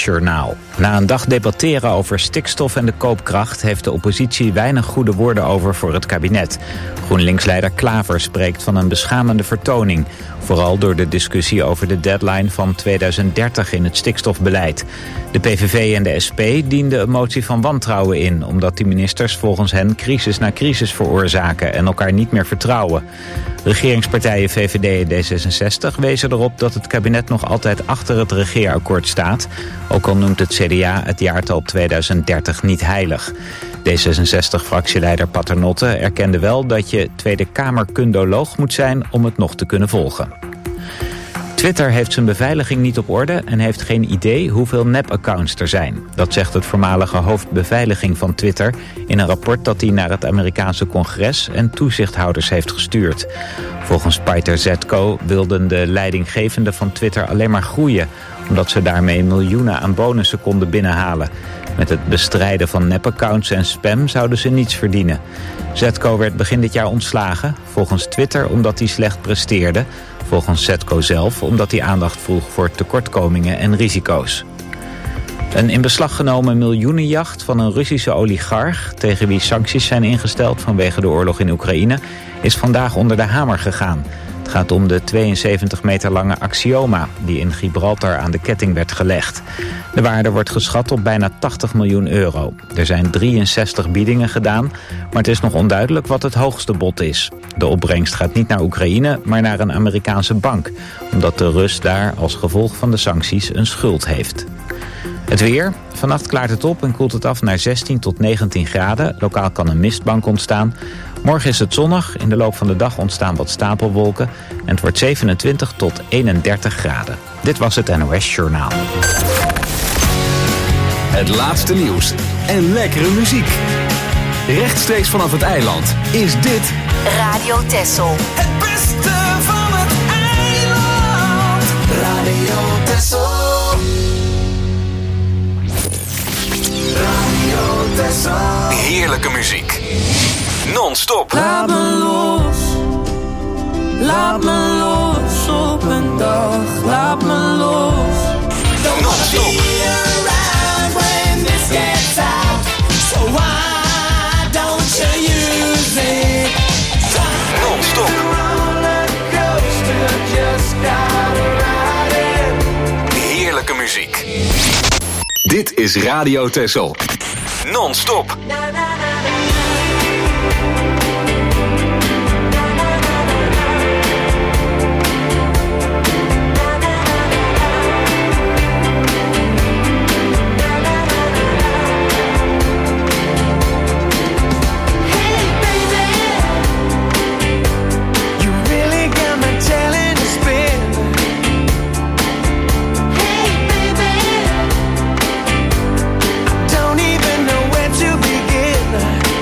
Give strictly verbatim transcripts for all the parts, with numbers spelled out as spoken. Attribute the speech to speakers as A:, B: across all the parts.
A: NOS-journaal. Na een dag debatteren over stikstof en de koopkracht heeft de oppositie weinig goede woorden over voor het kabinet. GroenLinks-leider Klaver spreekt van een beschamende vertoning. Vooral door de discussie over de deadline van tweeduizend dertig in het stikstofbeleid. De P V V en de S P dienden een motie van wantrouwen in, omdat die ministers volgens hen crisis na crisis veroorzaken en elkaar niet meer vertrouwen. Regeringspartijen V V D en D zesenzestig wezen erop dat het kabinet nog altijd achter het regeerakkoord staat. Ook al noemt het C D A het jaartal tweeduizend dertig niet heilig. D zesenzestig-fractieleider Paternotte erkende wel dat je Tweede Kamer-kundoloog moet zijn om het nog te kunnen volgen. Twitter heeft zijn beveiliging niet op orde en heeft geen idee hoeveel nep-accounts er zijn. Dat zegt het voormalige hoofd beveiliging van Twitter in een rapport dat hij naar het Amerikaanse congres en toezichthouders heeft gestuurd. Volgens Peter Zetko wilden de leidinggevenden van Twitter alleen maar groeien, omdat ze daarmee miljoenen aan bonussen konden binnenhalen. Met het bestrijden van nep-accounts en spam zouden ze niets verdienen. Zetko werd begin dit jaar ontslagen, volgens Twitter omdat hij slecht presteerde, volgens Zetko zelf omdat hij aandacht vroeg voor tekortkomingen en risico's. Een in beslag genomen miljoenenjacht van een Russische oligarch, tegen wie sancties zijn ingesteld vanwege de oorlog in Oekraïne, is vandaag onder de hamer gegaan. Het gaat om de tweeënzeventig meter lange Axioma, die in Gibraltar aan de ketting werd gelegd. De waarde wordt geschat op bijna tachtig miljoen euro. Er zijn drieënzestig biedingen gedaan, maar het is nog onduidelijk wat het hoogste bod is. De opbrengst gaat niet naar Oekraïne, maar naar een Amerikaanse bank, omdat de Rus daar als gevolg van de sancties een schuld heeft. Het weer. Vannacht klaart het op en koelt het af naar zestien tot negentien graden. Lokaal kan een mistbank ontstaan. Morgen is het zonnig. In de loop van de dag ontstaan wat stapelwolken. En het wordt zevenentwintig tot eenendertig graden. Dit was het N O S Journaal.
B: Het laatste nieuws en lekkere muziek. Rechtstreeks vanaf het eiland is dit
C: Radio Texel.
D: Het beste van het eiland. Radio Texel. Radio Texel.
B: heerlijke muziek. Non-stop.
D: Laat me los. Laat me los op een dag. Laat me los.
B: Non-stop. Non-stop. Heerlijke muziek. Dit is Radio Texel. Non-stop.
D: Don't even know where to begin.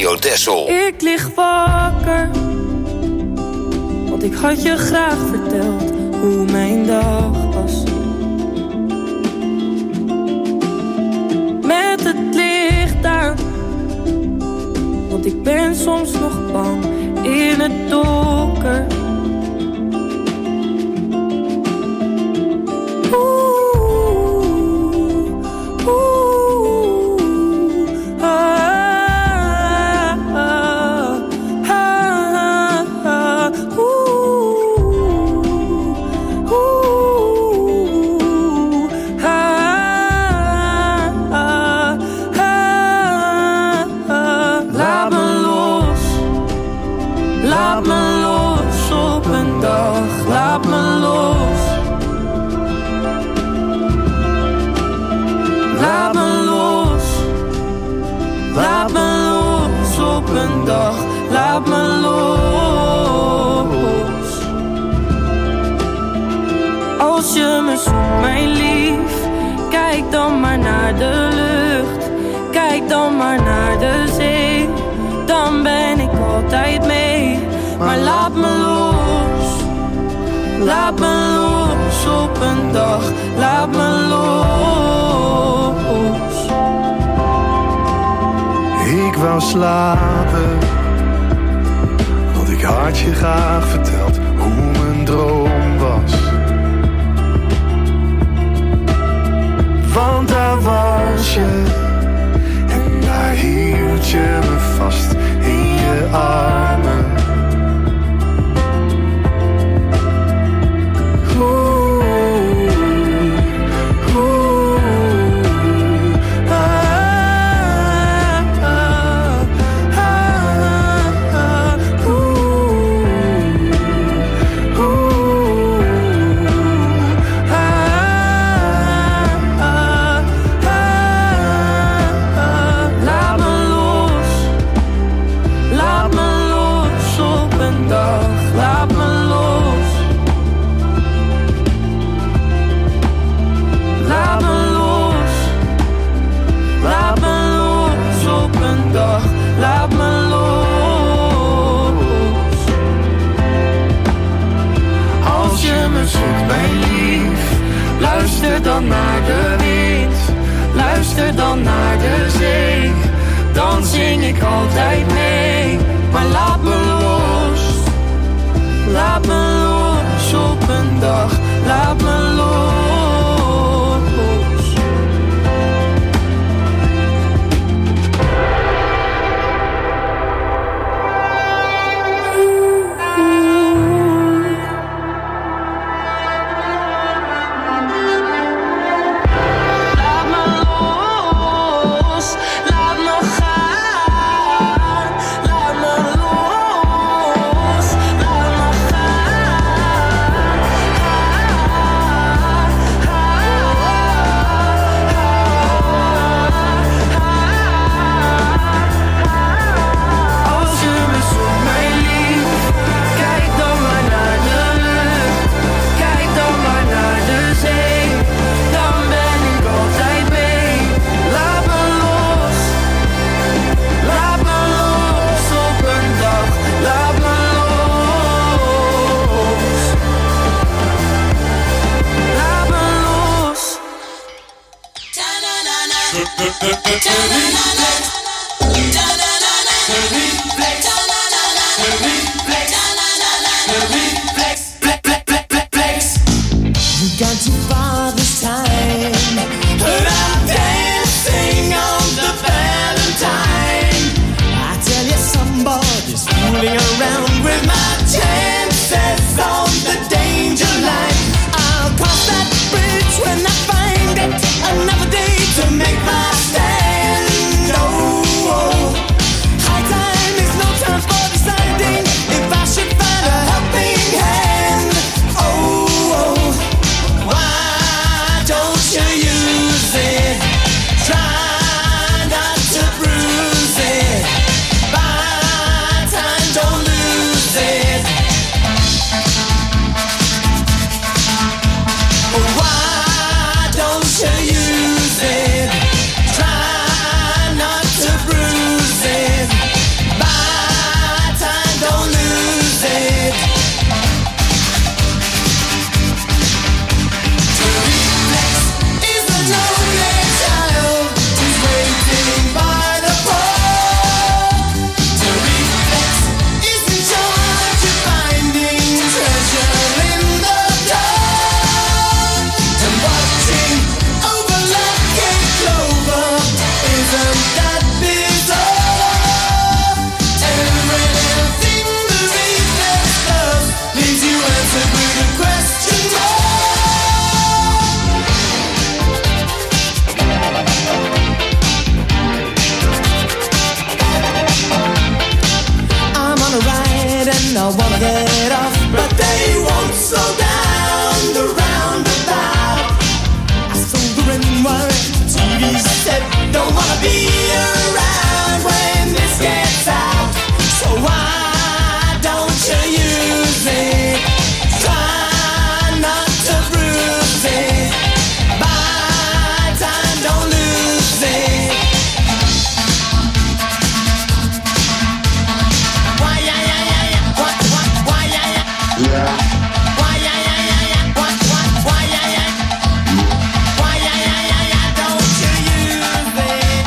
E: Radio Texel.
D: Ik lig wakker, want ik had je graag verteld hoe mijn dag was. Met het licht aan, want ik ben soms nog bang in het donker. Laat me los. Als je me zoekt, mijn lief, kijk dan maar naar de lucht. Kijk dan maar naar de zee. Dan ben ik altijd mee. Maar laat me los. Laat me los op een dag. Laat me los.
F: Ik wou slapen, want ik had je graag verteld hoe mijn droom was. Want daar was je, en daar hield je me vast in je armen.
D: Luister dan naar de wind, luister dan naar de zee. Dan zing ik altijd mee, maar laat me los. Laat me los op een dag, laat me los.
G: Another day to make my stand.
E: but they won't slow down the roundabout. I sold the red and white T V set, don't wanna be around when this gets out. So why don't you use it? Try not to bruise it. Buy time, don't lose it. Why yeah yeah yeah yeah? What what? Why yeah yeah? Yeah. Why yeah yeah yeah yeah? What what? Why yeah yeah? Why yeah yeah yeah yeah? Don't you use it?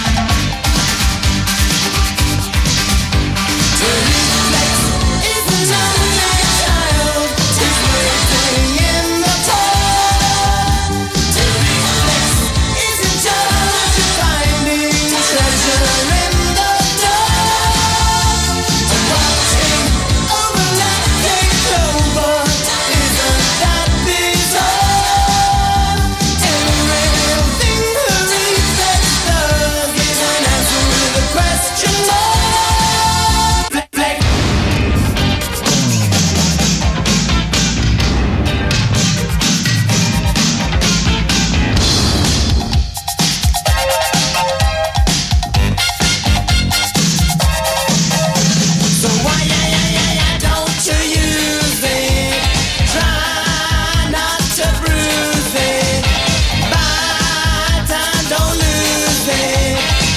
E: To reflex is an only child who's waiting in the cold. To reflex isn't just finding treasure in the dark. To watching overlapping clover isn't that bizarre. Everything the reflex does is an answer with a question mark. Flick, flick. So why yeah yeah yeah yeah? Don't you use it? Try not to bruise it. Buy time, don't lose it.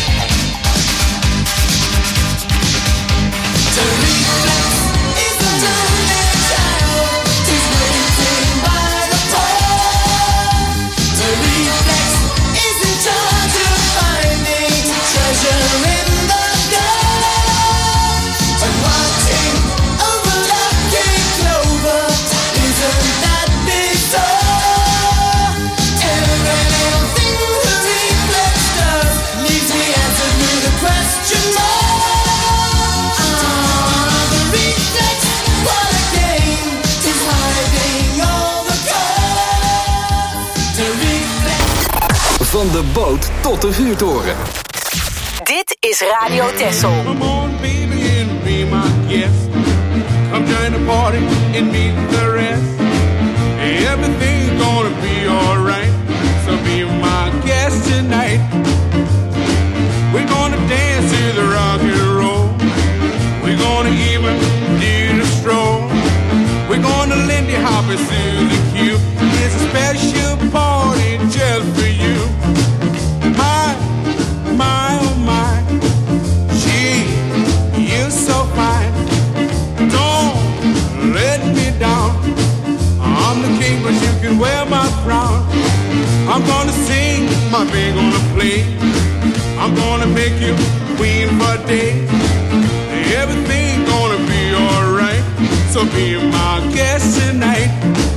E: To reflex is a lonely child who's waiting by the pole. To reflex is in charge of finding treasure in the dark. And watching overlooking clover isn't that bizarre. Everything the reflex does leaves me answered with a question mark. Ah, the reflex, what a game, is hiding all the cards. The reflex.
B: Van de boot tot de vuurtoren.
C: Dit is Radio Texel.
G: Come on, baby, and be my guest. Come join the party and meet the rest. Everything's gonna be alright. So be my guest tonight. We're gonna dance to the rock and roll. We're gonna even do the stroll. We're gonna Lindy Hop and Susie Q. It's a special party just for you. My, my, oh my. Gee, you're so fine. Don't let me down. I'm the king, but you can wear my crown. I'm gonna sing, my band gonna play. I'm gonna make you queen for a day. Everything's gonna be alright. So be my guest tonight.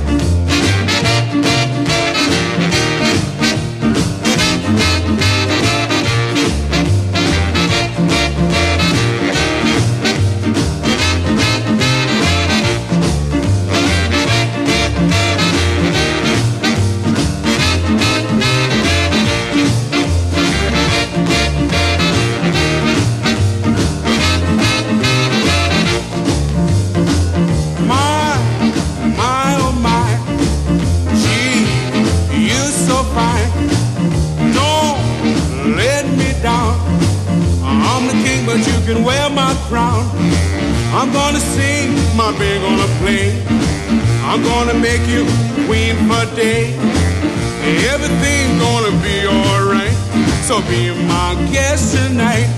G: My, my, oh my. Gee, you're so fine. Don't let me down. I'm the king, but you can wear my crown. I'm gonna sing, my band gonna play. I'm gonna make you queen for a day. Everything's gonna be alright. So be my guest tonight.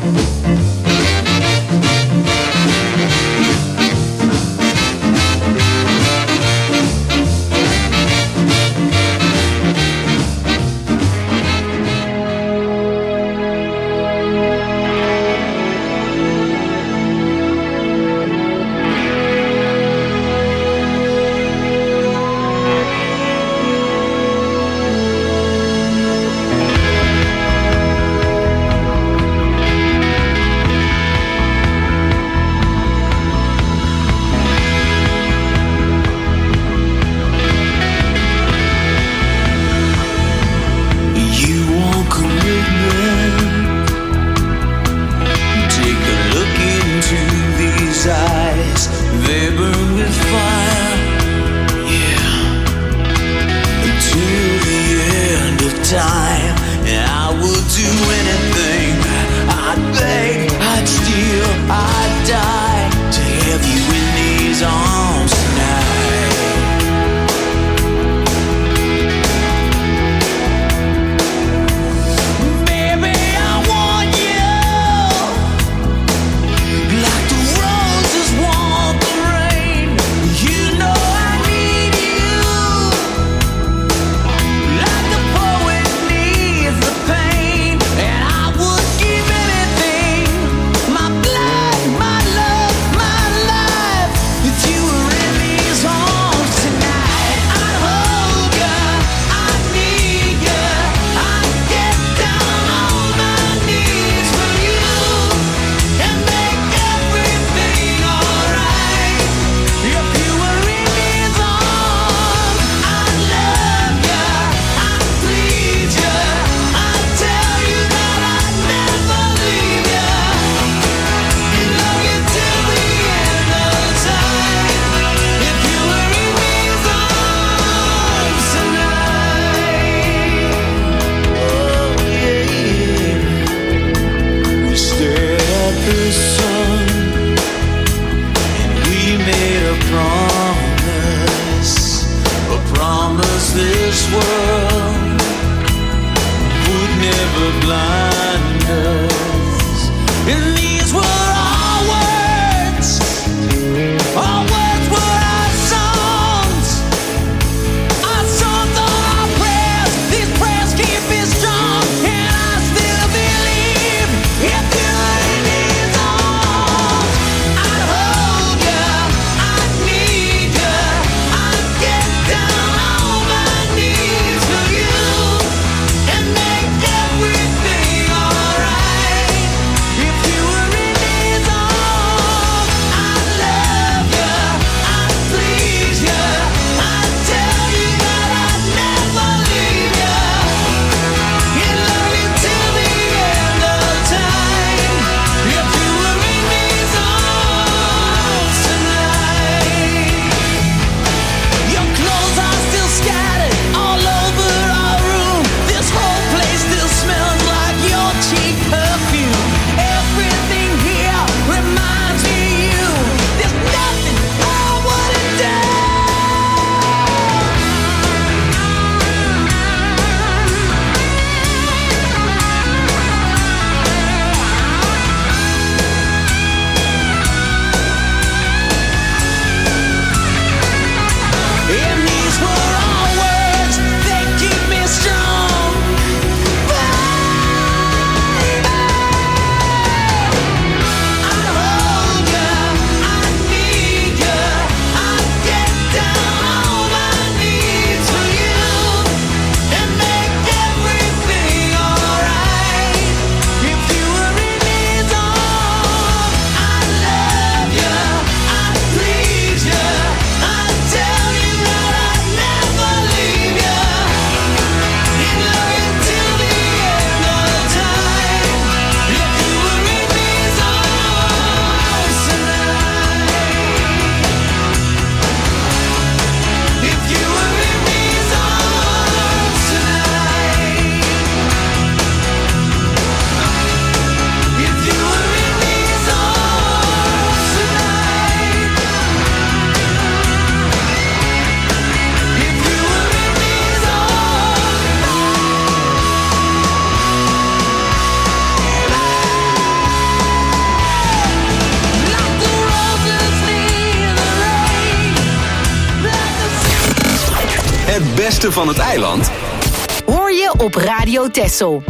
B: Het beste van het eiland
C: hoor je op Radio Texel.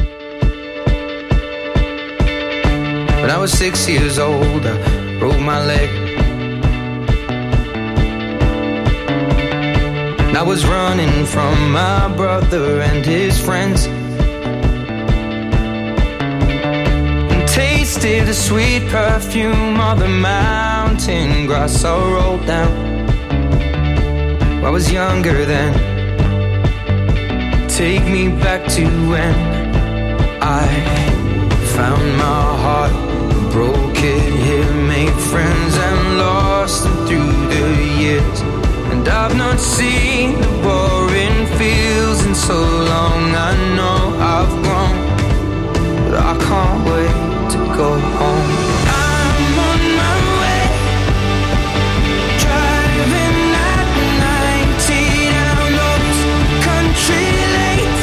H: When I was six years old, I broke my leg. And I was running from my brother and his friends. And tasted the sweet perfume of the mountain grass I rolled down. I was younger then. Take me back to when I found my heart, broke it here, made friends and lost them through the years. And I've not seen the boring fields in so long. I know I've grown, but I can't wait to go home. I'm on my way, driving at ninety down those country lanes,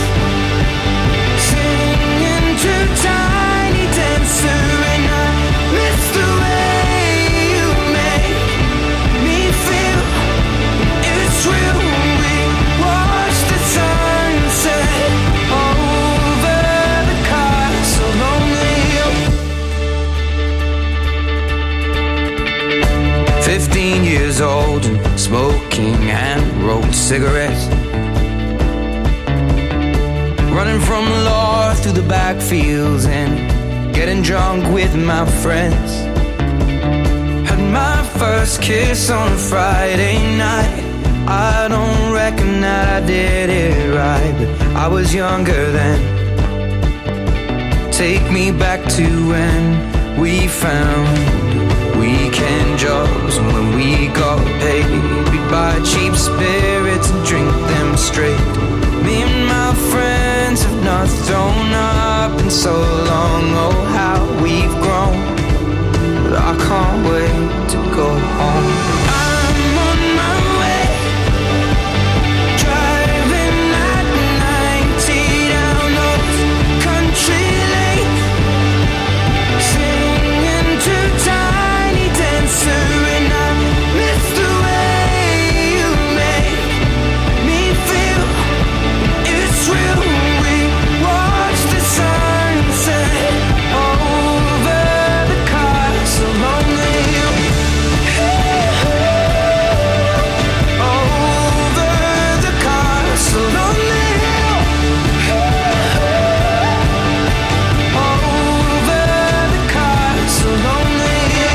H: singing to Tiny Dancer, and I miss the way you make me feel. It's real. We watch the sunset over the castle on the hill. Fifteen years old and smoking hand-rolled cigarettes, running from the law through the backfields and getting drunk with my friends. Had my first kiss on a Friday night. I don't reckon that I did it right, but I was younger then. Take me back to when we found weekend jobs, and when we got paid, we'd buy cheap spirits and drink them straight. Me and my friends have not thrown up in so long. Oh, how we've grown, but I can't wait to go home. I'm on my way, driving at ninety down those country lanes, singing to Tiny Dancer, and I miss the way you make me feel. It's real. We watch the sunset over the castle on the hill. Over the castle on the hill. Over the castle on the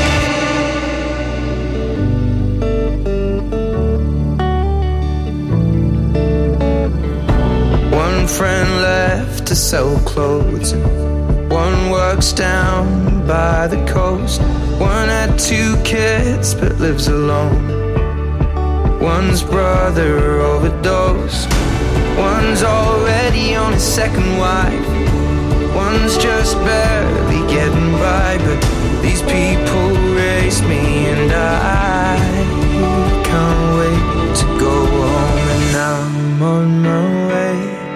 H: hill. One friend left to sell clothes, and one works down by the coast. One had two kids but lives alone. One's brother overdosed. One's already on his second wife. One's just barely getting by, but these people raise me, and I can't wait to go home. And I'm on my way.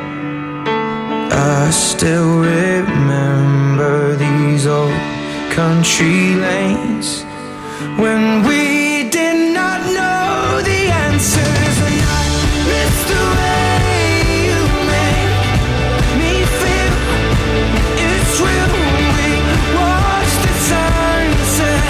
H: I still remember these old country lanes when we did not know the answers, and I miss the way you make me feel. It's real. We watch the sunset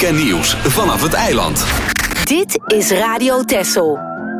B: en nieuws vanaf het eiland.
C: Dit is Radio Texel.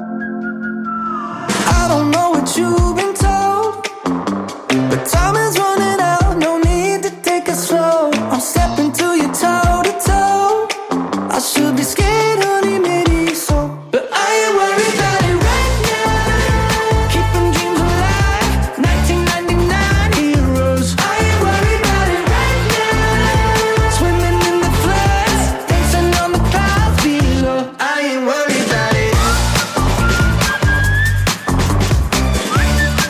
E: I don't know what you've been told, but time is running out, no need to take it slow. I'm stepping to you toe to toe. I should be scared, honey, maybe so, but I ain't worried about it right now. Keeping dreams alive, nineteen ninety-nine heroes. I ain't worried about it right now. Swimming in the floods, dancing on the clouds below. I ain't worried about it.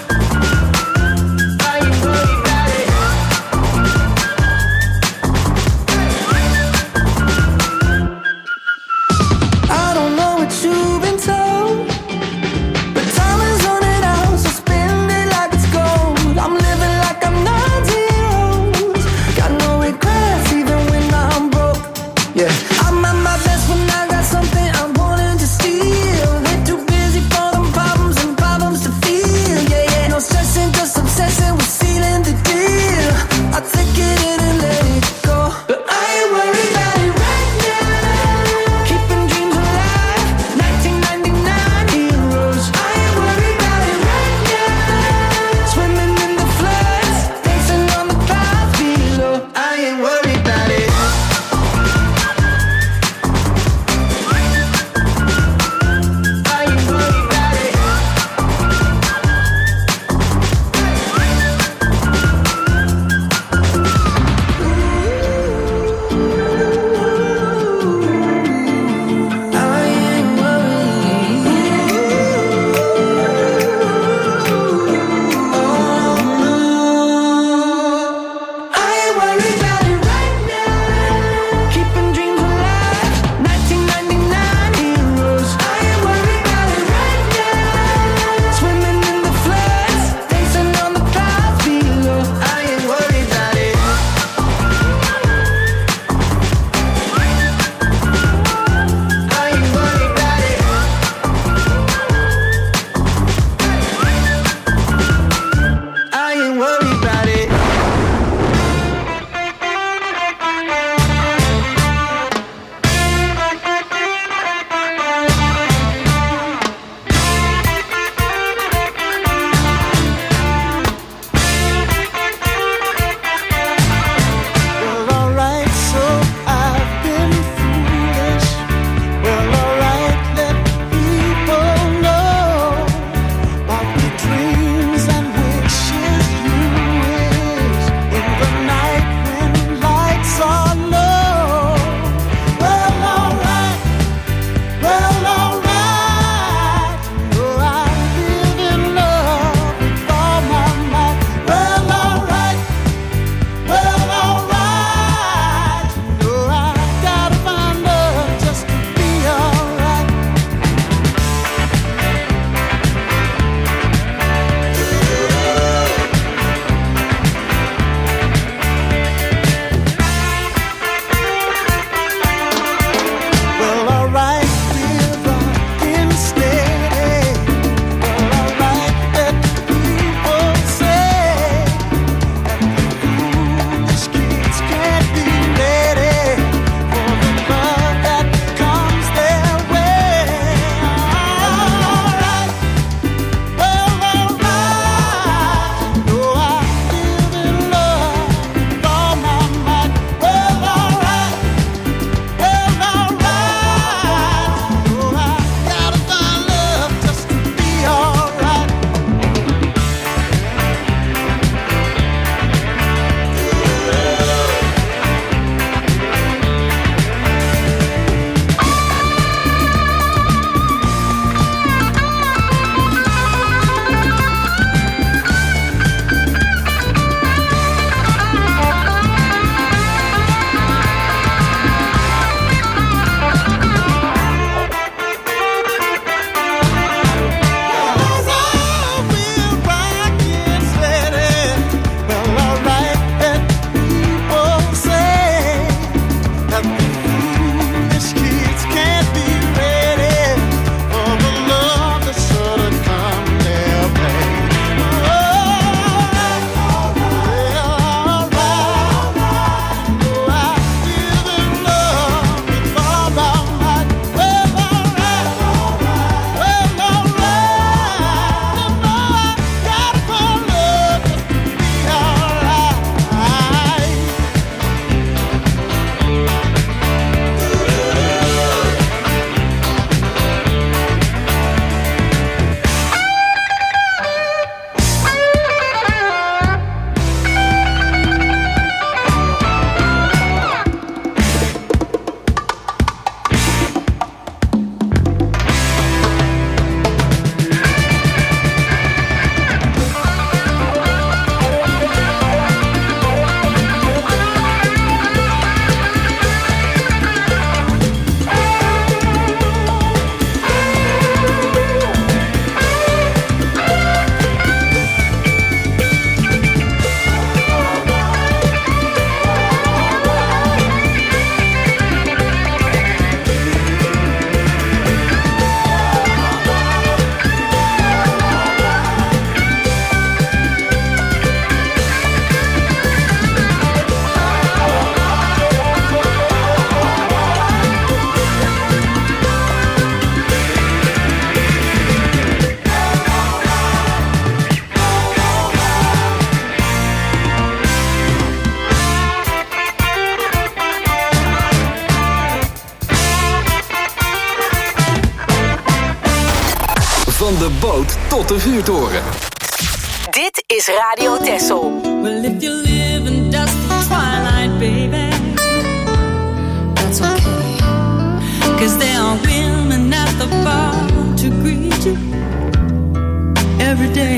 B: Van de boot tot de vuurtoren.
C: Dit is Radio Texel.
D: Well, if you live in dusty twilight, baby, that's okay. 'Cause there are women at the bar to greet you every day.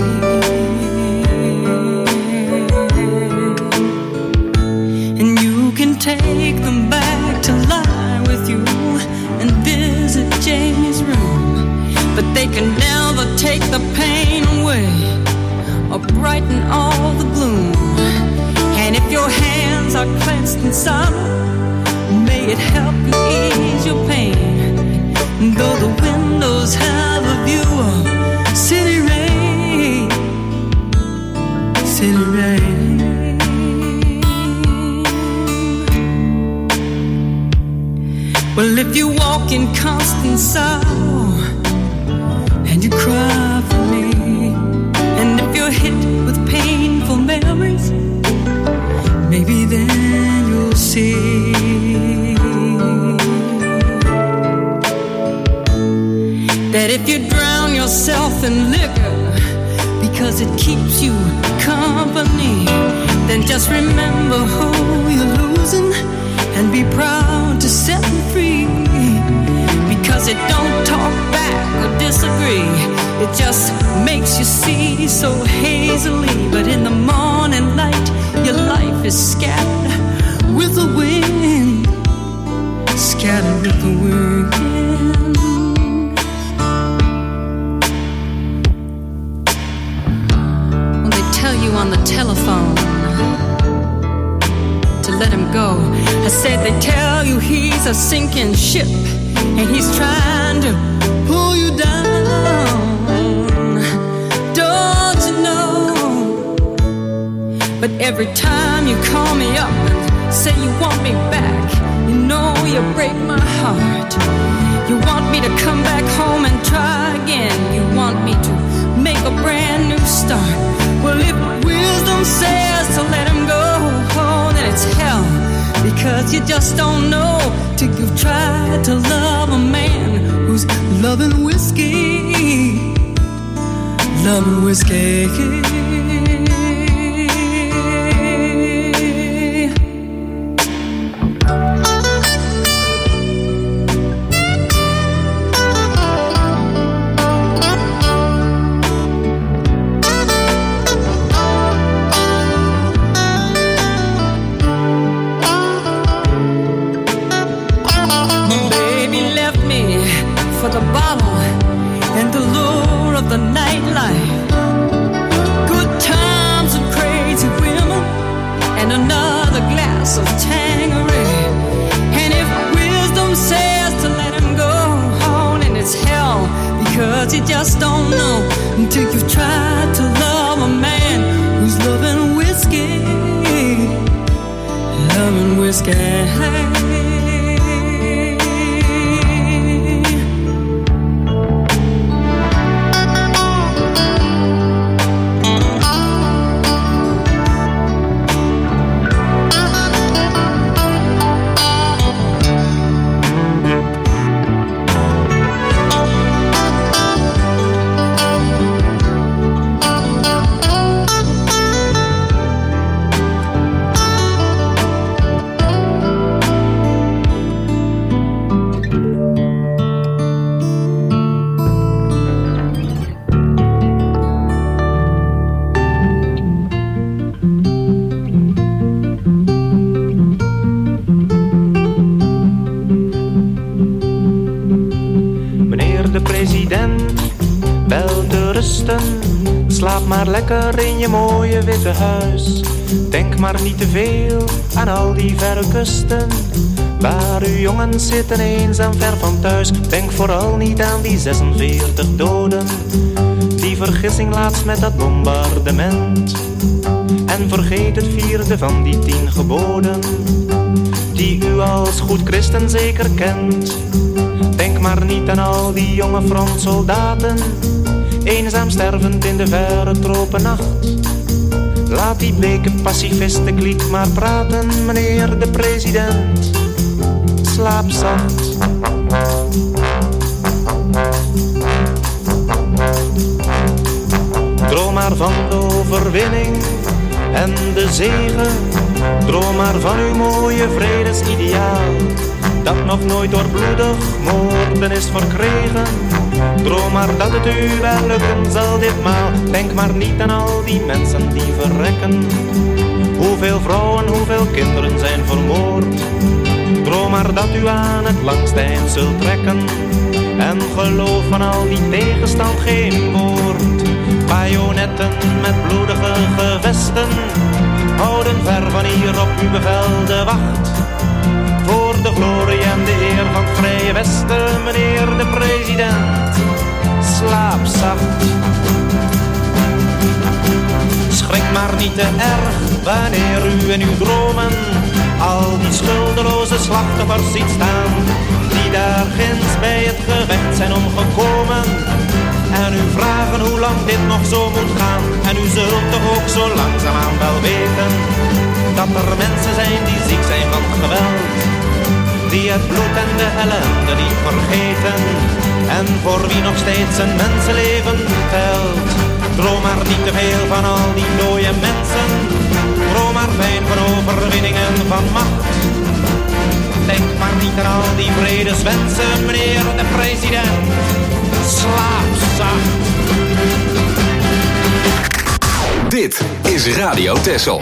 D: And you can take them back to lie with you and visit Jamie's room. But they can never take the pain away or brighten all the gloom. And if your hands are clenched in sorrow, may it help you ease your pain. Though the windows have a view of city rain, city rain. Well, if you walk in constant sorrow and you cry for me, and if you're hit with painful memories, maybe then you'll see that if you drown yourself in liquor because it keeps you company, then just remember who you're losing and be proud to set them free. Because it don't talk back or disagree, it just makes you see so hazily. But in the morning light, your life is scattered with the wind, scattered with the wind. When they tell you on the telephone to let him go, I said they tell you he's a sinking ship and he's trying to pull you down. Don't you know? But every time you call me up and say you want me back, you know you break my heart. You want me to come back home and try again. You want me to make a brand new start. Well, if wisdom says to let him go, oh, then it's hell. Because you just don't know till you've tried to love a man who's loving whiskey, loving whiskey. You just don't know until you've tried to love a man who's loving whiskey, loving whiskey.
H: Slaap maar lekker in je mooie witte huis. Denk maar niet te veel aan al die verre kusten, waar uw jongens zitten eenzaam ver van thuis. Denk vooral niet aan die zesenveertig doden, die vergissing laatst met dat bombardement. En vergeet het vierde van die tien geboden, die u als goed christen zeker kent. Denk maar niet aan al die jonge frontsoldaten, eenzaam stervend in de verre tropennacht. Laat die bleke pacifisten kliek maar praten, meneer de president. Slaap zacht. maar van de overwinning en de zegen. Droom maar van uw mooie vredesideaal, dat nog nooit door bloedig moorden is verkregen. Droom maar dat het u wel lukken zal ditmaal. Denk maar niet aan al die mensen die verrekken. Hoeveel vrouwen, hoeveel kinderen zijn vermoord. Droom maar dat u aan het langste eind zult trekken. En geloof van al die tegenstand geen woord. Bajonetten met bloedige gevesten houden ver van hier op uw bevel de wacht. Voor de glorie en de eer van het Vrije Westen, meneer de president, slaap zacht. Schrik maar niet te erg wanneer u in uw dromen al die schuldeloze slachtoffers ziet staan, die daar ginds bij het gevecht zijn omgekomen. En u vragen hoe lang dit nog zo moet gaan. En u zult toch ook zo langzaamaan wel weten dat er mensen zijn die ziek zijn van geweld, die het bloed en de ellende niet vergeten, en voor wie nog steeds een mensenleven telt. Droom maar niet te veel van al die dode mensen. Droom maar fijn van overwinningen van macht. Denk maar niet aan al die vredeswensen, meneer de president. Slaap zacht.
B: Dit is Radio Texel.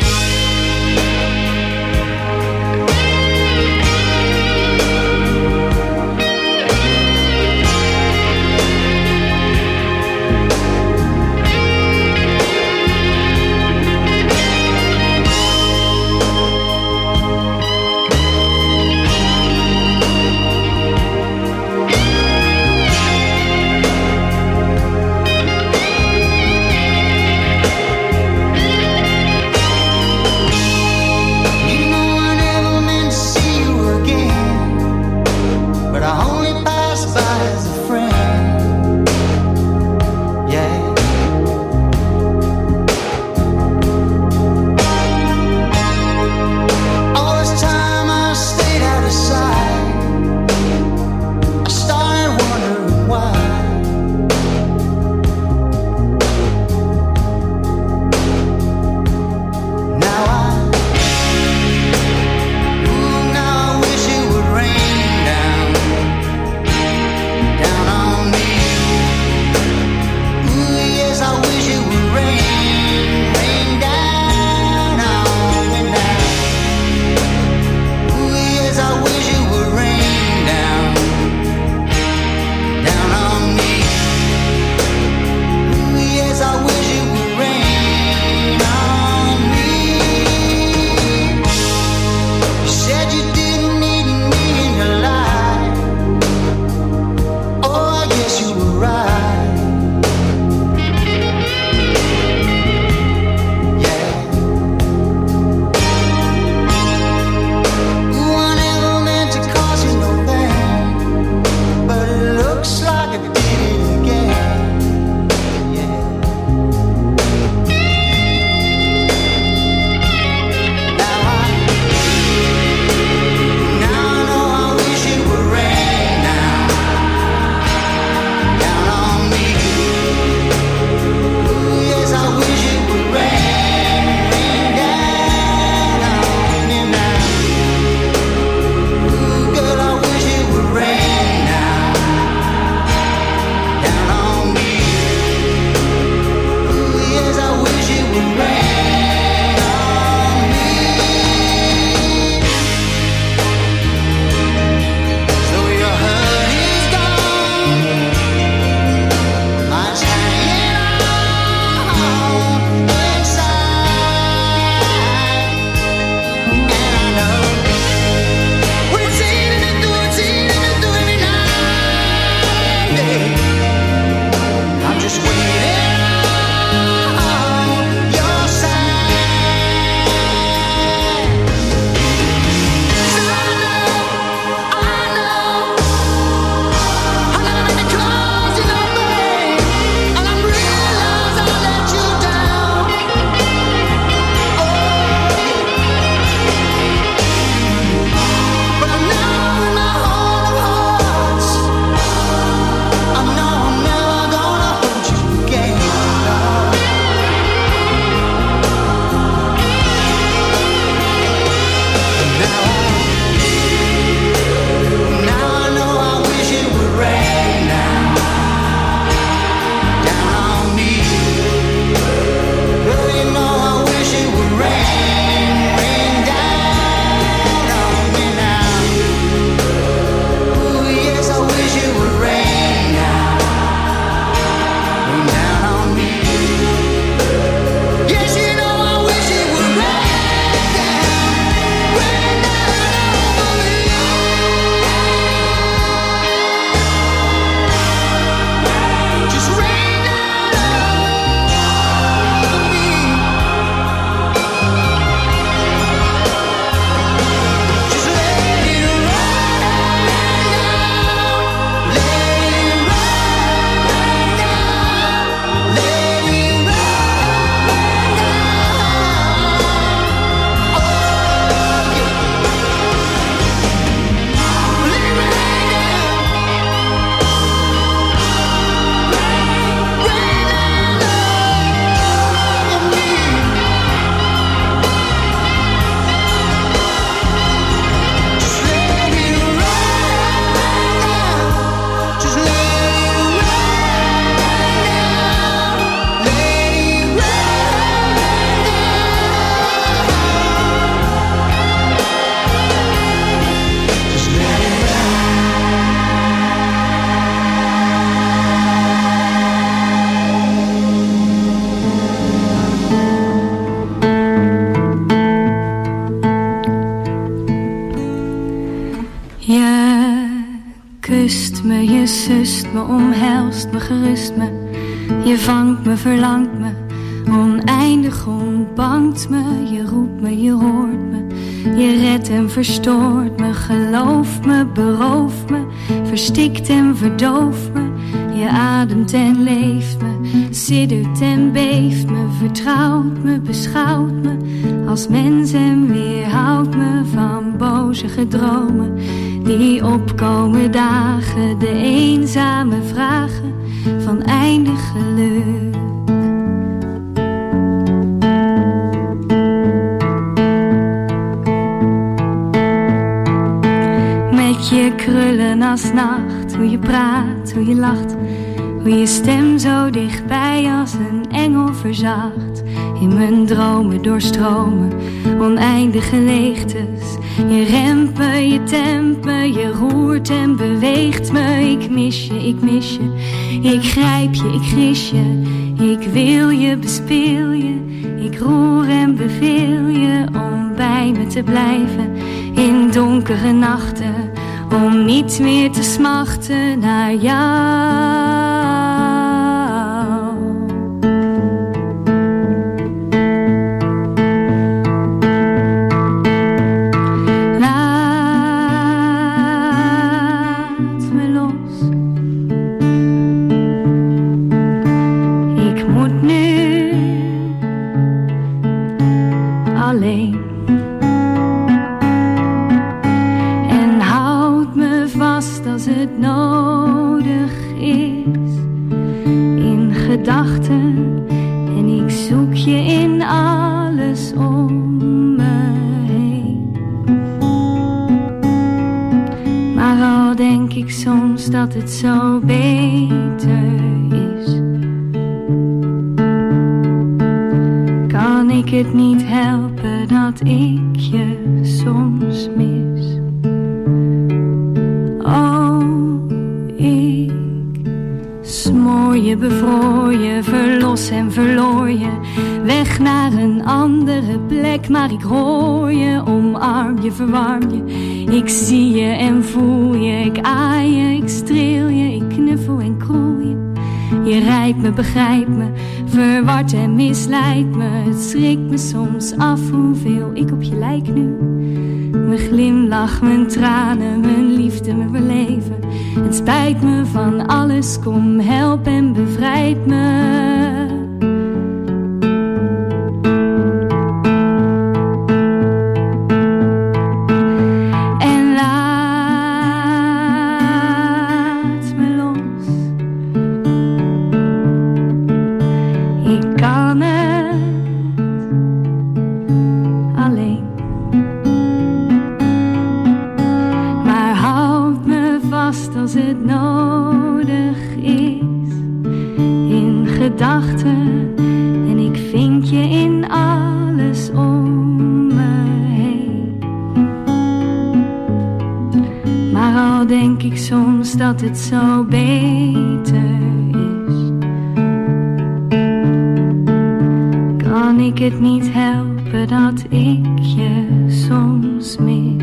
I: me, omhelst me, gerust me. Je vangt me, verlangt me, oneindig ontbangt me. Je roept me, je hoort me, je redt en verstoort me. Gelooft me, berooft me, verstikt en verdooft me. Je ademt en leeft me, siddert en beeft me. Vertrouwt me, beschouwt me als mens en weerhoudt me van boze gedromen die opkomen dagen, de eenzame vragen van eindig geluk. Met je krullen als nacht, hoe je praat, hoe je lacht, hoe je stem zo dichtbij als een engel verzacht. In mijn dromen doorstromen oneindige leegtes. Je remt me, je tempt me, je roert en beweegt me. Ik mis je, ik mis je, ik grijp je, ik gris je. Ik wil je, bespeel je, ik roer en beveel je om bij me te blijven in donkere nachten. Om niet meer te smachten naar jou. En ik zoek je in alles om me heen. Maar al denk ik soms dat het zo beter is, kan ik het niet helpen dat ik je soms mis. Oh, ik smoor je, bevroor je, verlos en verloor je. Weg naar een andere plek, maar ik hoor je. Omarm je, verwarm je. Ik zie je en voel je. Ik aai je, ik streel je. Ik knuffel en kroel je. Je rijdt me, begrijpt me, verward en misleidt me. Het schrikt me soms af hoeveel ik op je lijk nu. Mijn glimlach, mijn tranen, mijn liefde, mijn beleven. Het spijt me van alles, kom help en bevrijd me. En laat me los. Ik kan het alleen. Als het nodig is, in gedachten. En ik vind je in alles om me heen. Maar al denk ik soms dat het zo beter is, kan ik het niet helpen dat ik je soms mis.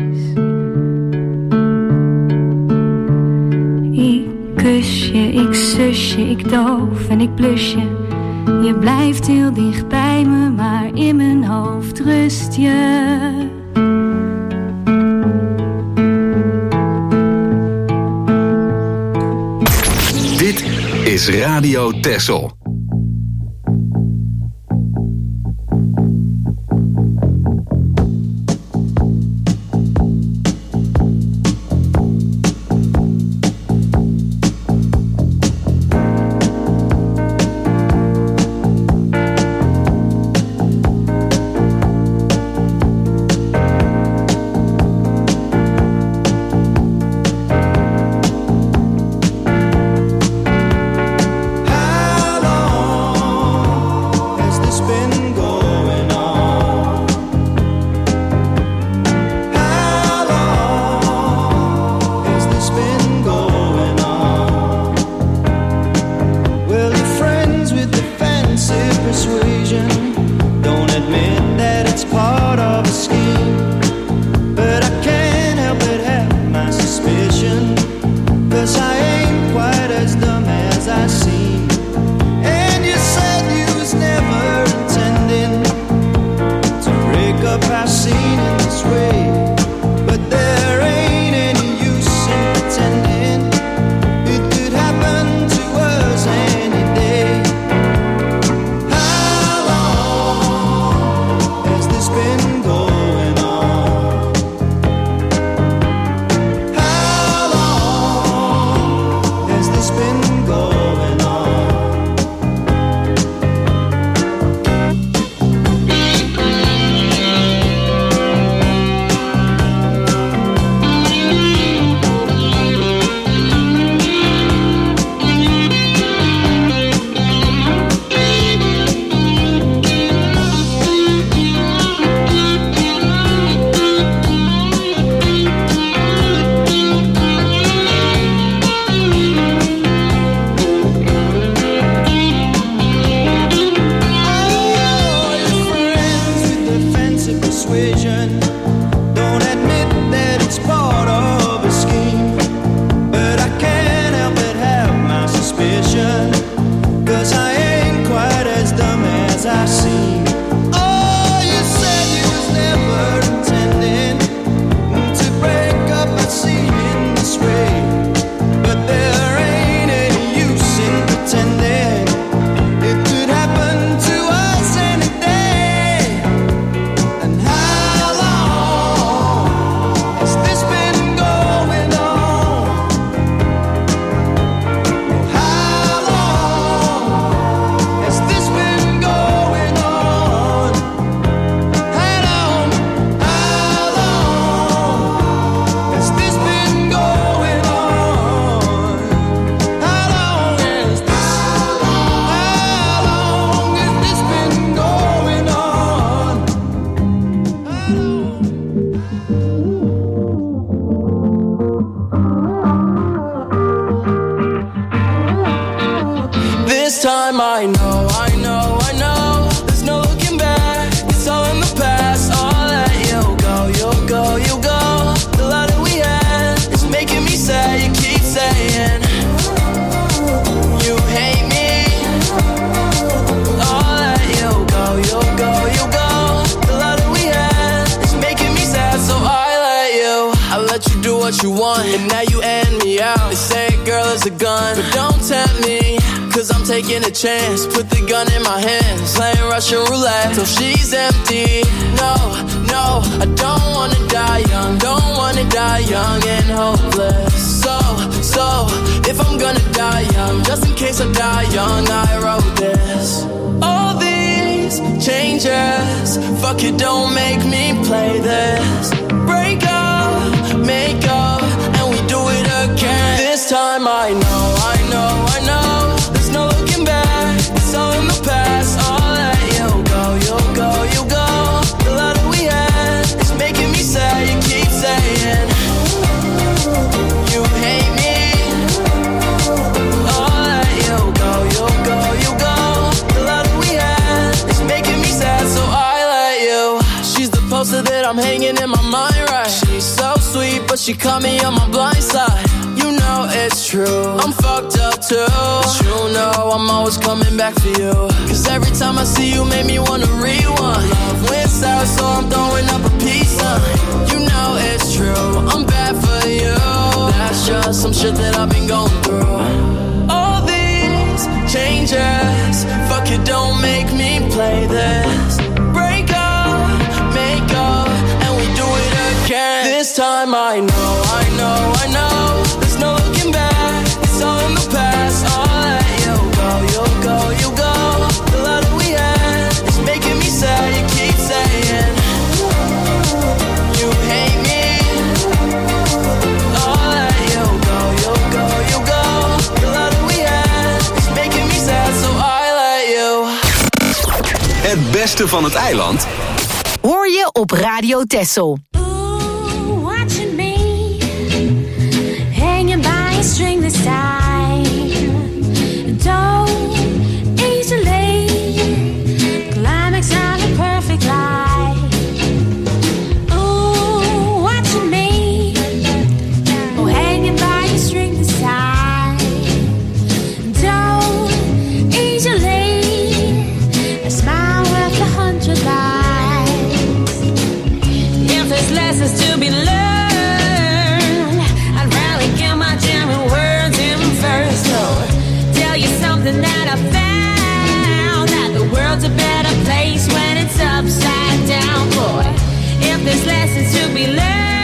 I: Kus je, ik sus je, ik doof en ik blus je. Je blijft heel dicht bij me, maar in mijn hoofd rust je.
B: Dit is Radio Texel.
E: Hello. pretend, 'cause I ain't quite as dumb as I seem. Oh, you said you was never intending to break up a scene in this way, but there ain't any use in pretending. It could happen to us any day. And how long has this been going on? How long has this been going on? How long, how long has this been going on? How long has this, how long has this been going on? This time I know, I know, I know, there's no looking back. It's all in the past. I'll let you go, you'll go, you go. The love that we had is making me sad. You keep saying you hate me. I'll let you go, you'll go, you go. The love that we had is making me sad, so I let you. I let you do what you want, and now you end me out. They say a girl is a gun, but don't tempt me, 'cause I'm taking a chance. Put the gun in my hands, playing Russian roulette till she's empty. No, no, I don't wanna die young. Don't wanna die young and hopeless. So, so, if I'm gonna die young, just in case I die young, I wrote this. All these changes, fuck it, don't make me play this. Break up, make up, and we do it again. This time I know, I know, I know, there's no looking back. It's all in the past. I'll let you go, you'll go, you go. The love that we had is making me sad. You keep saying you hate me. I'll let you go, you'll go, you go. The love that we had is making me sad, so I let you. She's the poster that I'm hanging in my mind, right? She's so sweet, but she caught me on my blind side. You know it's true, I'm fucked up too. But you know I'm always coming back for you, 'cause every time I see you make me wanna rewind. Love went south, so I'm throwing up a peace sign. You know it's true, I'm bad for you. That's just some shit that I've been going through. All these changes, fuck it, don't make me play this. Break up, make up, and we do it again. This time I know, I know, I know, there's no looking back. It's all in the past. I'll let you go, you'll go, you go. The love that we had is making me sad. You keep saying you hate me. I'll let you go, you'll go, you go. The love that we had is making me sad, so I let you.
B: Het beste van het eiland
C: Hoor je op Radio Texel.
I: Ooh, watching me hanging by a string this time. Don't easily climax on a perfect lie. Ooh, watching me oh, hanging by a string this time. Don't easily a smile worth a hundred lies. If there's lessons to be learned, I'd rather get my jamming words in first. Lord, tell you something that I found, that the world's a better place when it's upside down, boy. If there's lessons to be learned,